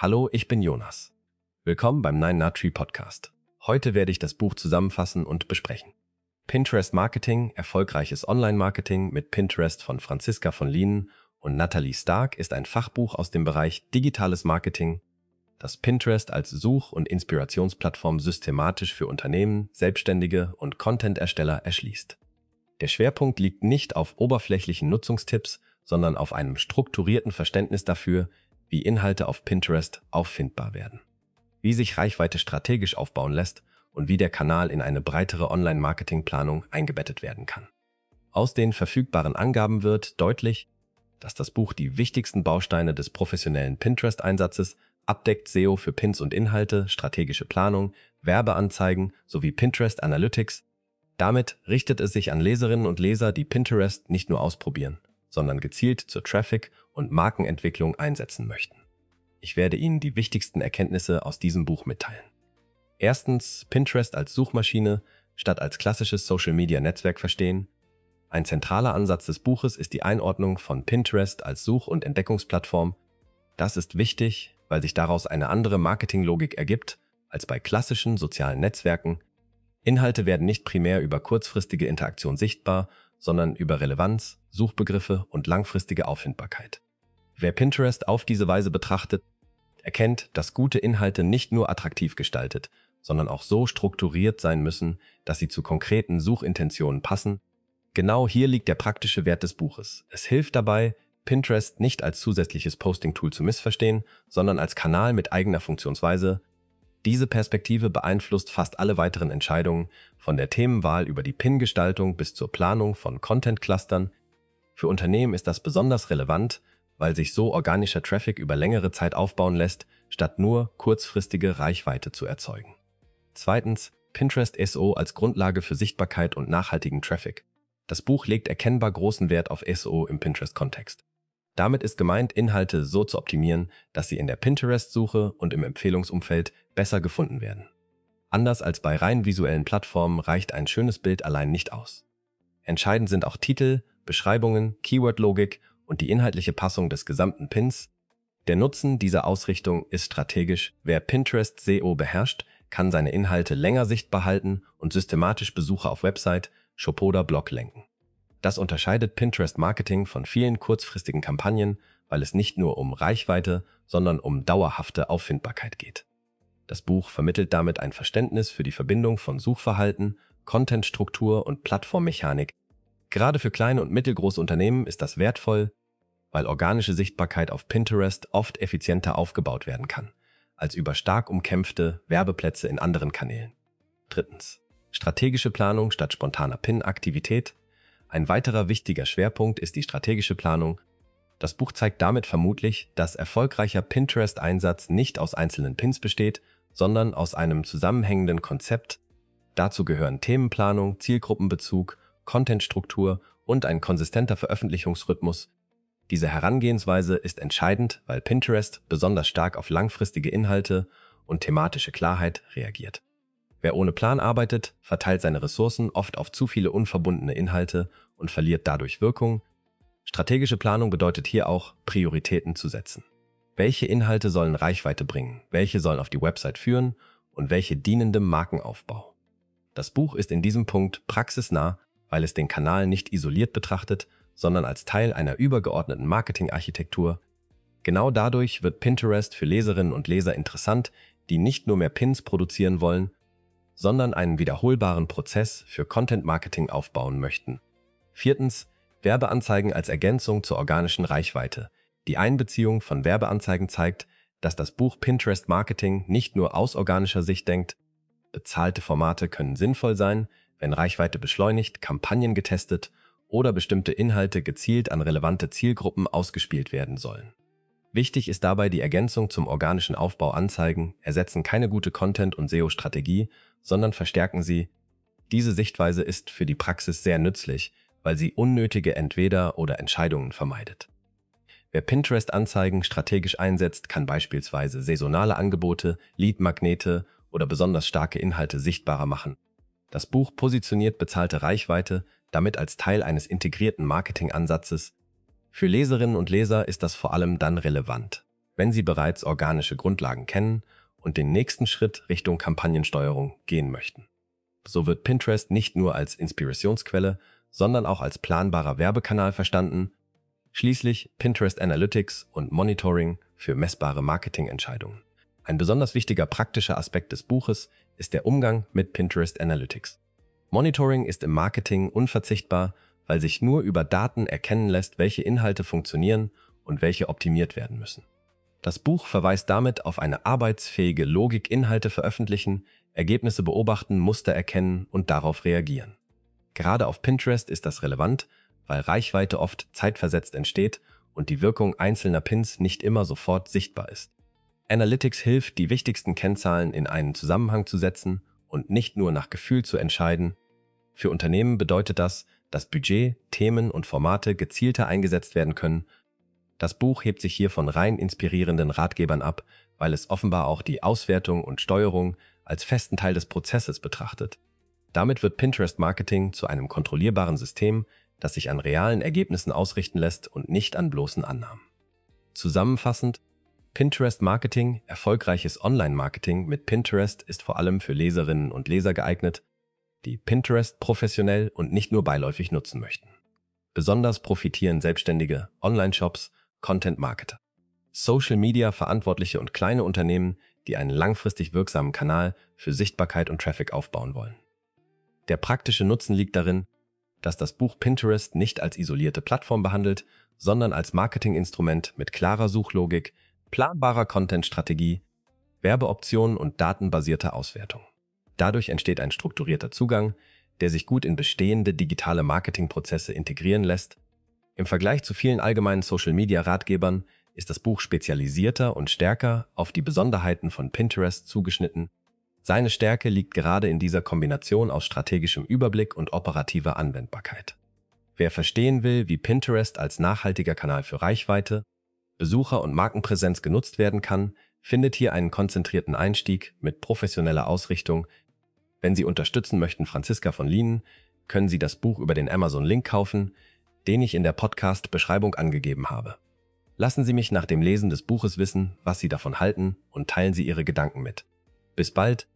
Hallo, ich bin Jonas. Willkommen beim 9na-Tree Podcast. Heute werde ich das Buch zusammenfassen und besprechen. Pinterest Marketing, erfolgreiches Online-Marketing mit Pinterest von Franziska von Lienen und Natalie Stark ist ein Fachbuch aus dem Bereich digitales Marketing, das Pinterest als Such- und Inspirationsplattform systematisch für Unternehmen, Selbstständige und Content-Ersteller erschließt. Der Schwerpunkt liegt nicht auf oberflächlichen Nutzungstipps, sondern auf einem strukturierten Verständnis dafür, wie Inhalte auf Pinterest auffindbar werden, wie sich Reichweite strategisch aufbauen lässt und wie der Kanal in eine breitere Online-Marketing-Planung eingebettet werden kann. Aus den verfügbaren Angaben wird deutlich, dass das Buch die wichtigsten Bausteine des professionellen Pinterest-Einsatzes abdeckt: SEO für Pins und Inhalte, strategische Planung, Werbeanzeigen sowie Pinterest Analytics. Damit richtet es sich an Leserinnen und Leser, die Pinterest nicht nur ausprobieren, sondern gezielt zur Traffic- und Markenentwicklung einsetzen möchten. Ich werde Ihnen die wichtigsten Erkenntnisse aus diesem Buch mitteilen. Erstens, Pinterest als Suchmaschine statt als klassisches Social-Media-Netzwerk verstehen. Ein zentraler Ansatz des Buches ist die Einordnung von Pinterest als Such- und Entdeckungsplattform. Das ist wichtig, weil sich daraus eine andere Marketinglogik ergibt als bei klassischen sozialen Netzwerken. Inhalte werden nicht primär über kurzfristige Interaktion sichtbar, sondern über Relevanz, Suchbegriffe und langfristige Auffindbarkeit. Wer Pinterest auf diese Weise betrachtet, erkennt, dass gute Inhalte nicht nur attraktiv gestaltet, sondern auch so strukturiert sein müssen, dass sie zu konkreten Suchintentionen passen. Genau hier liegt der praktische Wert des Buches. Es hilft dabei, Pinterest nicht als zusätzliches Posting-Tool zu missverstehen, sondern als Kanal mit eigener Funktionsweise. Diese Perspektive beeinflusst fast alle weiteren Entscheidungen, von der Themenwahl über die Pin-Gestaltung bis zur Planung von Content-Clustern. Für Unternehmen ist das besonders relevant, weil sich so organischer Traffic über längere Zeit aufbauen lässt, statt nur kurzfristige Reichweite zu erzeugen. Zweitens, Pinterest SEO als Grundlage für Sichtbarkeit und nachhaltigen Traffic. Das Buch legt erkennbar großen Wert auf SEO im Pinterest-Kontext. Damit ist gemeint, Inhalte so zu optimieren, dass sie in der Pinterest-Suche und im Empfehlungsumfeld besser gefunden werden. Anders als bei rein visuellen Plattformen reicht ein schönes Bild allein nicht aus. Entscheidend sind auch Titel, Beschreibungen, Keyword-Logik und die inhaltliche Passung des gesamten Pins. Der Nutzen dieser Ausrichtung ist strategisch. Wer Pinterest SEO beherrscht, kann seine Inhalte länger sichtbar halten und systematisch Besucher auf Website, Shop oder Blog lenken. Das unterscheidet Pinterest Marketing von vielen kurzfristigen Kampagnen, weil es nicht nur um Reichweite, sondern um dauerhafte Auffindbarkeit geht. Das Buch vermittelt damit ein Verständnis für die Verbindung von Suchverhalten, Contentstruktur und Plattformmechanik. Gerade für kleine und mittelgroße Unternehmen ist das wertvoll, weil organische Sichtbarkeit auf Pinterest oft effizienter aufgebaut werden kann, als über stark umkämpfte Werbeplätze in anderen Kanälen. Drittens, strategische Planung statt spontaner Pin-Aktivität. Ein weiterer wichtiger Schwerpunkt ist die strategische Planung. Das Buch zeigt damit vermutlich, dass erfolgreicher Pinterest-Einsatz nicht aus einzelnen Pins besteht, sondern aus einem zusammenhängenden Konzept. Dazu gehören Themenplanung, Zielgruppenbezug, Contentstruktur und ein konsistenter Veröffentlichungsrhythmus. Diese Herangehensweise ist entscheidend, weil Pinterest besonders stark auf langfristige Inhalte und thematische Klarheit reagiert. Wer ohne Plan arbeitet, verteilt seine Ressourcen oft auf zu viele unverbundene Inhalte und verliert dadurch Wirkung. Strategische Planung bedeutet hier auch, Prioritäten zu setzen. Welche Inhalte sollen Reichweite bringen, welche sollen auf die Website führen und welche dienen dem Markenaufbau. Das Buch ist in diesem Punkt praxisnah, weil es den Kanal nicht isoliert betrachtet, sondern als Teil einer übergeordneten Marketingarchitektur. Genau dadurch wird Pinterest für Leserinnen und Leser interessant, die nicht nur mehr Pins produzieren wollen, sondern einen wiederholbaren Prozess für Content-Marketing aufbauen möchten. Viertens, Werbeanzeigen als Ergänzung zur organischen Reichweite. Die Einbeziehung von Werbeanzeigen zeigt, dass das Buch Pinterest Marketing nicht nur aus organischer Sicht denkt. Bezahlte Formate können sinnvoll sein, wenn Reichweite beschleunigt, Kampagnen getestet oder bestimmte Inhalte gezielt an relevante Zielgruppen ausgespielt werden sollen. Wichtig ist dabei die Ergänzung zum organischen Aufbau. Anzeigen ersetzen keine gute Content- und SEO-Strategie, sondern verstärken sie. Diese Sichtweise ist für die Praxis sehr nützlich, weil sie unnötige Entweder- oder Entscheidungen vermeidet. Wer Pinterest-Anzeigen strategisch einsetzt, kann beispielsweise saisonale Angebote, Lead-Magnete oder besonders starke Inhalte sichtbarer machen. Das Buch positioniert bezahlte Reichweite damit als Teil eines integrierten Marketingansatzes. Für Leserinnen und Leser ist das vor allem dann relevant, wenn Sie bereits organische Grundlagen kennen und den nächsten Schritt Richtung Kampagnensteuerung gehen möchten. So wird Pinterest nicht nur als Inspirationsquelle, sondern auch als planbarer Werbekanal verstanden. Schließlich Pinterest Analytics und Monitoring für messbare Marketingentscheidungen. Ein besonders wichtiger praktischer Aspekt des Buches ist der Umgang mit Pinterest Analytics. Monitoring ist im Marketing unverzichtbar, weil sich nur über Daten erkennen lässt, welche Inhalte funktionieren und welche optimiert werden müssen. Das Buch verweist damit auf eine arbeitsfähige Logik: Inhalte veröffentlichen, Ergebnisse beobachten, Muster erkennen und darauf reagieren. Gerade auf Pinterest ist das relevant, weil Reichweite oft zeitversetzt entsteht und die Wirkung einzelner Pins nicht immer sofort sichtbar ist. Analytics hilft, die wichtigsten Kennzahlen in einen Zusammenhang zu setzen und nicht nur nach Gefühl zu entscheiden. Für Unternehmen bedeutet das, dass Budget, Themen und Formate gezielter eingesetzt werden können. Das Buch hebt sich hier von rein inspirierenden Ratgebern ab, weil es offenbar auch die Auswertung und Steuerung als festen Teil des Prozesses betrachtet. Damit wird Pinterest-Marketing zu einem kontrollierbaren System, das sich an realen Ergebnissen ausrichten lässt und nicht an bloßen Annahmen. Zusammenfassend: Pinterest-Marketing, erfolgreiches Online-Marketing mit Pinterest, ist vor allem für Leserinnen und Leser geeignet, die Pinterest professionell und nicht nur beiläufig nutzen möchten. Besonders profitieren selbstständige Online-Shops, Content-Marketer, Social-Media-Verantwortliche und kleine Unternehmen, die einen langfristig wirksamen Kanal für Sichtbarkeit und Traffic aufbauen wollen. Der praktische Nutzen liegt darin, dass das Buch Pinterest nicht als isolierte Plattform behandelt, sondern als Marketinginstrument mit klarer Suchlogik, planbarer Content-Strategie, Werbeoptionen und datenbasierter Auswertung. Dadurch entsteht ein strukturierter Zugang, der sich gut in bestehende digitale Marketingprozesse integrieren lässt. Im Vergleich zu vielen allgemeinen Social-Media-Ratgebern ist das Buch spezialisierter und stärker auf die Besonderheiten von Pinterest zugeschnitten. Seine Stärke liegt gerade in dieser Kombination aus strategischem Überblick und operativer Anwendbarkeit. Wer verstehen will, wie Pinterest als nachhaltiger Kanal für Reichweite, Besucher und Markenpräsenz genutzt werden kann, findet hier einen konzentrierten Einstieg mit professioneller Ausrichtung. Wenn Sie unterstützen möchten Franziska von Lienen, können Sie das Buch über den Amazon-Link kaufen, den ich in der Podcast-Beschreibung angegeben habe. Lassen Sie mich nach dem Lesen des Buches wissen, was Sie davon halten, und teilen Sie Ihre Gedanken mit. Bis bald,